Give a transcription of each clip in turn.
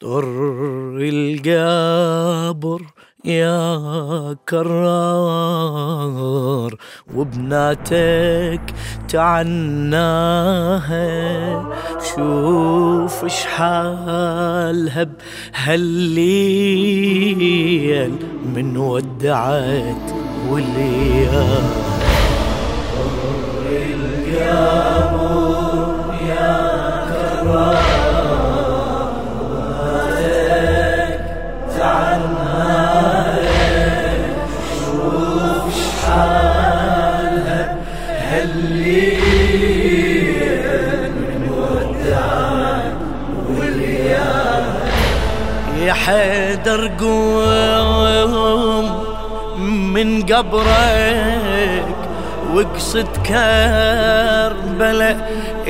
طر القبر يا كرار وبناتك تعناها، شوف اش حالها بهالليل من ودعت والليال. طر القبر يا كرار يا حيدر قوم من قبرك واقصد كربلاء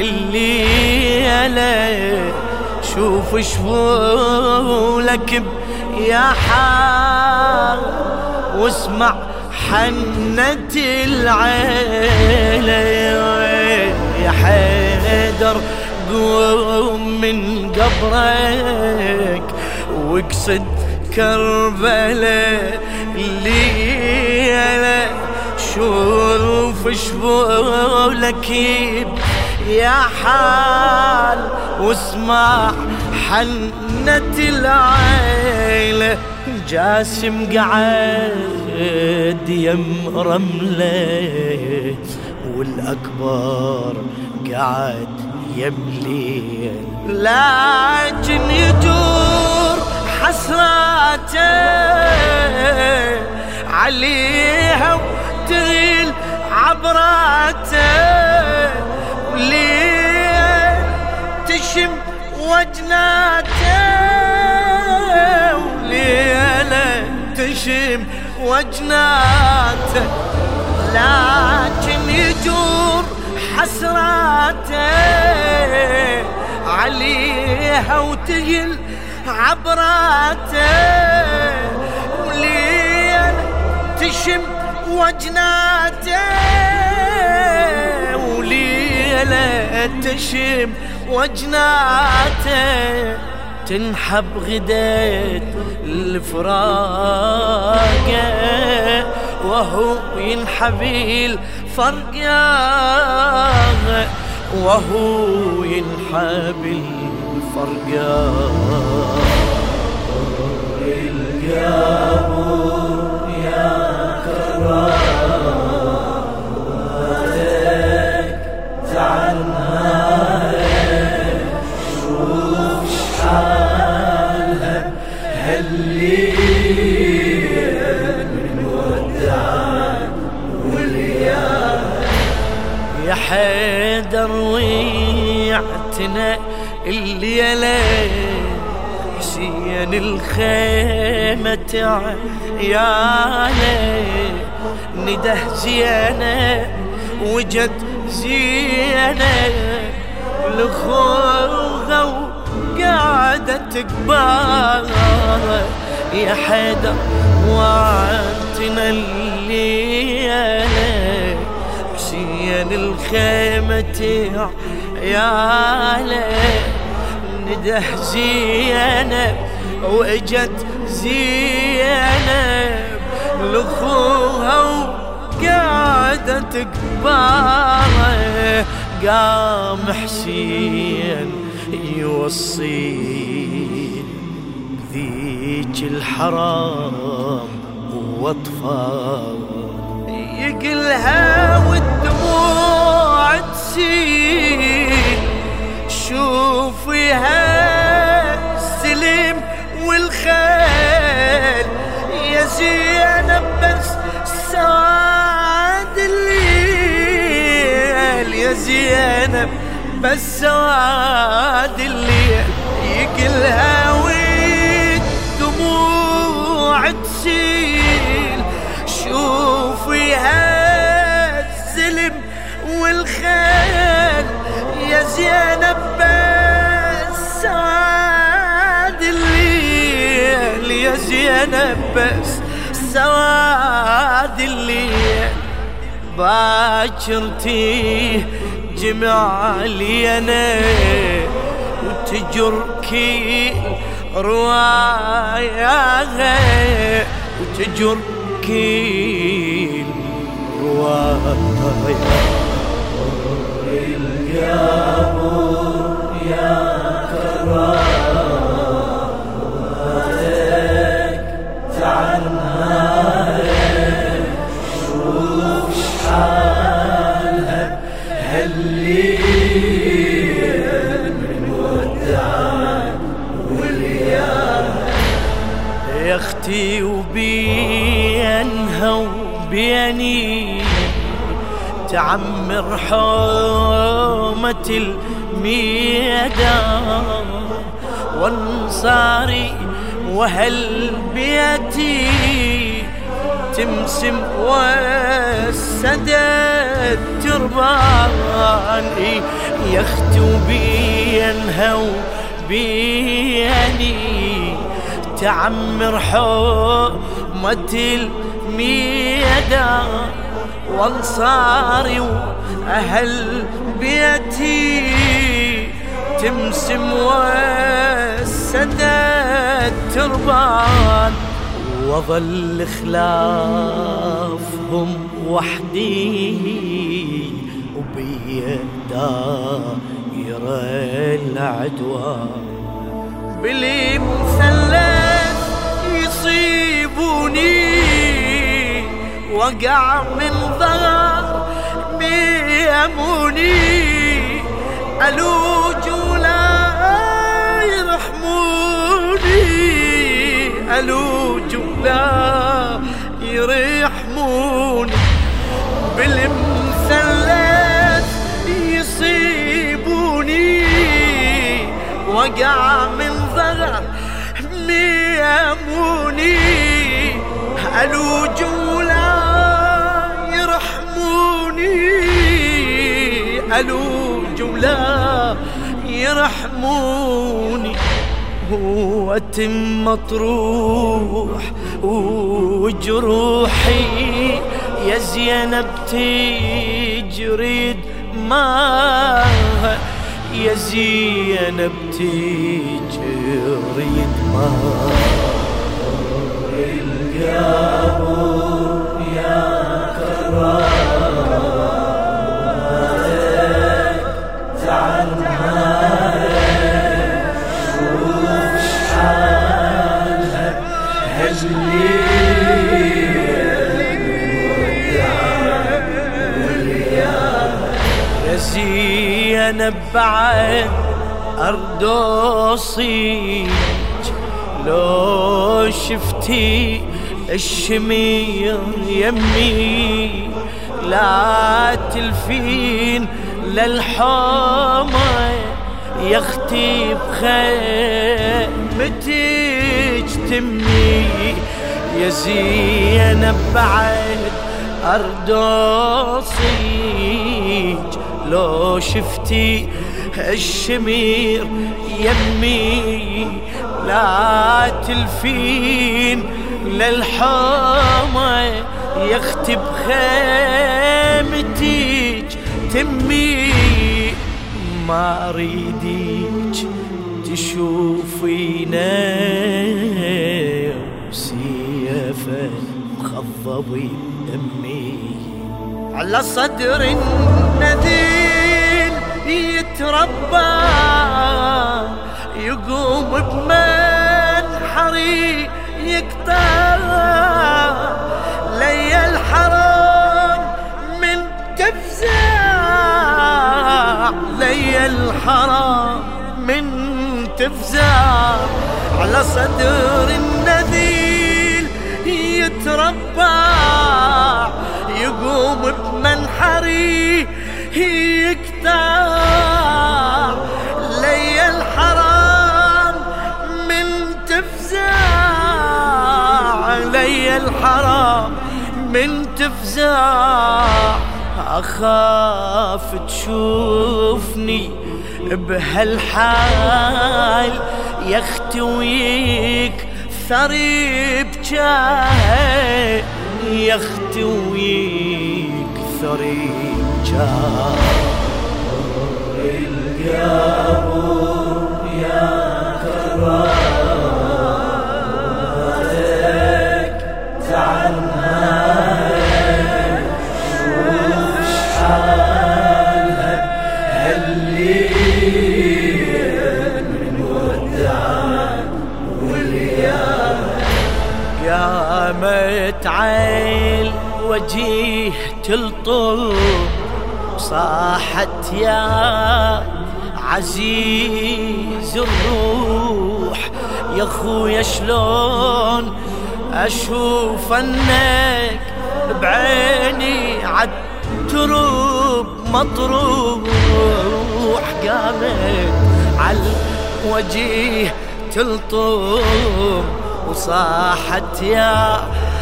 الليلة، شوف شفولك يا حال واسمع حنة العيلة. يا حيدر قوم من قبرك واقصد كربلاء الليلة، شوف شفولك يا حال واسمع حنة العيلة. جاسم قعد يم رملة والأكبر قعد يملي، لكن يدور حسراته عليها وتغيل عبراته، وليه تشم وجناته وليه تشم وجناته، لكن يدور حسراته عليها وتغيل عبراته، وليل تشم وجناته وليل تشم وجناته، تنحب غديت الفراقه وهو ينحبي الفرقه، وهو ينحبي الفرقه. طر القبر يا كرار واتك تعناها، شوف شحالها هالليل من ودعت والليال. يا حيدر ويعتنا الليلة حسين الخيمة عياله، نده زينة وجد زينة لخوغة وقاعدة تقبال. يا حيدر وعدتنا الليلة حسين الخيمة عياله، نده زينب واجت زينب لخوها وقاعدة تقباله. قام حسين يوصي بذيك الحرام واطفال، يقلها والدموع تسيل، شوفيها السلم والخيل يا زينب بس سواد الليل، يا زينب بس سواد الليل، يقلها والدموع تسيل، شوفيها السلم والخيل يا زينب بس سواد الليل، يا زينب بس سواد الليل. باكرتي جمع لي انا وتجركي رواياها وتجر كل رواية. القبر يا كرامتك تعال شوف شحالها هالليل من ودعان واليام يا اختي، وبينها وبيني تعمر حومة الميدان وانصاري وهل بيتي تمسم والسدد تربان. يا اختي وبينها وبيني تعمر حومة الميدان وانصاري واهل بيتي تمسم والسدد تربان. وظل خلافهم وحدي وبيا دايرة العدوان. بلي مثلث يصيبوني وقع من ظهر بيموني ألوج ولا يرحموني ألوج ولا يرحموني. بالمثلث يصيبوني وقع من ظهر بيموني ألوج ولا يرحموني ألوج ولا يرحموني. هو تم مطروح وجروحي يا زينب تجري دماها يا زينب تجري دماها. القبر يا كرامتك تعال شوف شحالها هالليل يا زينب بعد أردوصي لو شفتي الشمير يمي لا تلفين للحومة يا اختي بخيمتك تمي. يا زينب بعد أردوصيك لو شفتي الشمير يمي لا تلفين للحومة يا اختي بخيمتك تمي. ما اريدك تشوفينا وسيفه مخضبي دمي على صدر النذيل يتربى يقوم بمنحري يقطع لي الحرام من تفزع لي الحرام من تفزع على صدر النذيل يتربى يقوم بمنحري يقطع لي الحرام من تفزع لي الحرام من تفزع. أخاف تشوفني بهالحال يا اختي ويك ثري بجاه يا اختي ويك ثري بجاه. القبر يا كرامتك تعال وجيه تلطم صاحت يا عزيز الروح يا خويا شلون اشوف انك بعيني عد تروب مطروح قامت على الوجيه تلطم وصاحت يا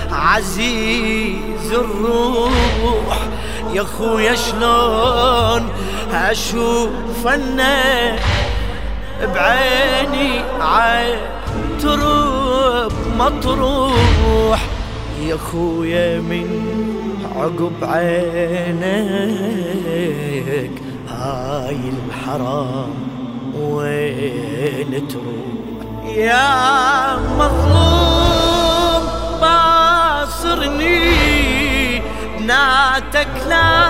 عزيز الروح يا خويا شلون اشوف انك بعيني عالترب مطروح يا خويا من عقب عينك هاي الحرام وين تروح يا مظلوم باصرني بناتك لا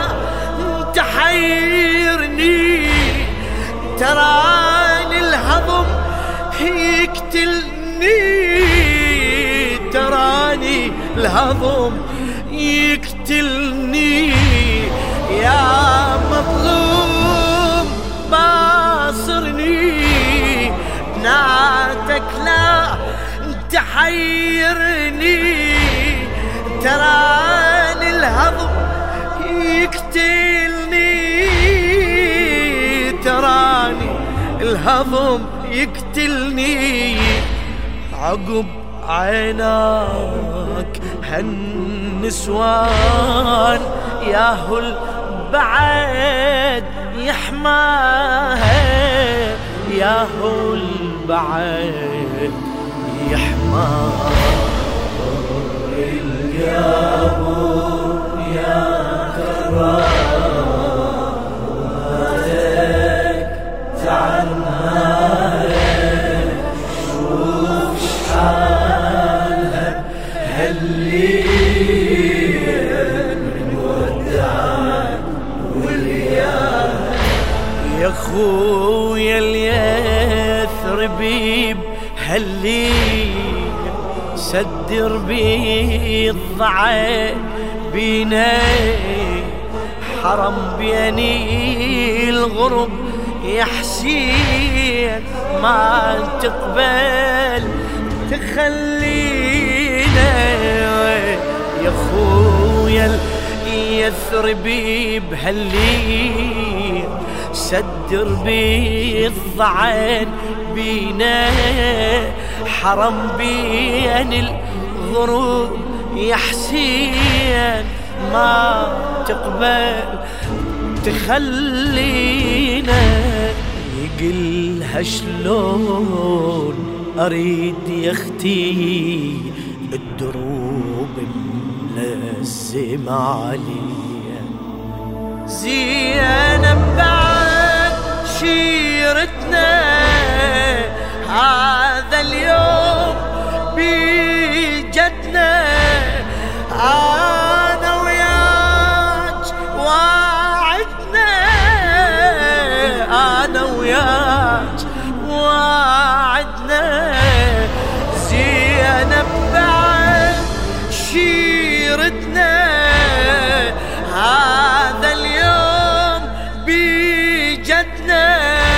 تحيرني تراني الهضم يقتلني تراني الهضم يقتلني يا مظلوم باصرني بناتك لا تحيرني تراني الهضم يقتلني تراني الهضم يقتلني عقب عيناك هالنسوان ياهو البعد يحماها ياهو البعد يحماها القابور يا كرامتك تعال شوف شحالها هالليل من ودعك والياك يا خويا اليثربيب هالليل سدر بالضعف بينا حرم بيني الغرب يا حسين ما تقبل تخلينا يا خويا اليثربي بهالليل سدر بالضعن بينا حرم بين الغروب يا حسين ما تقبل تخلينا يقلها شلون أريد يا اختي الدروب ملزمة عليا زينب بعد شيرتنا هذا اليوم بجدنا أنا وياك واعدنا أنا وياك واعدنا زينب بعد شيرتنا هذا اليوم بجدنا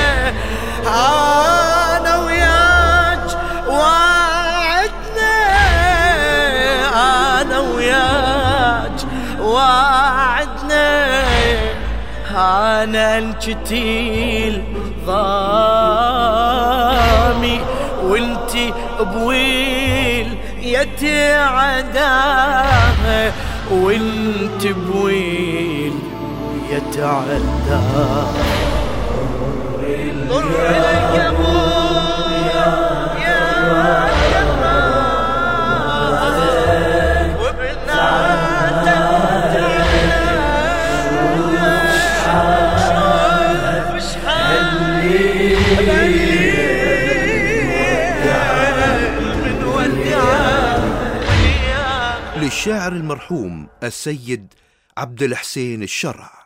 أنا وياك واعدنا أنا وياك واعدنا أنا انشتيل ضامي وانتي بويل يتعداها وانت بويل يتعداها ضر القبور يا كرام وبناتك للشاعر المرحوم السيد عبد الحسين الشرع.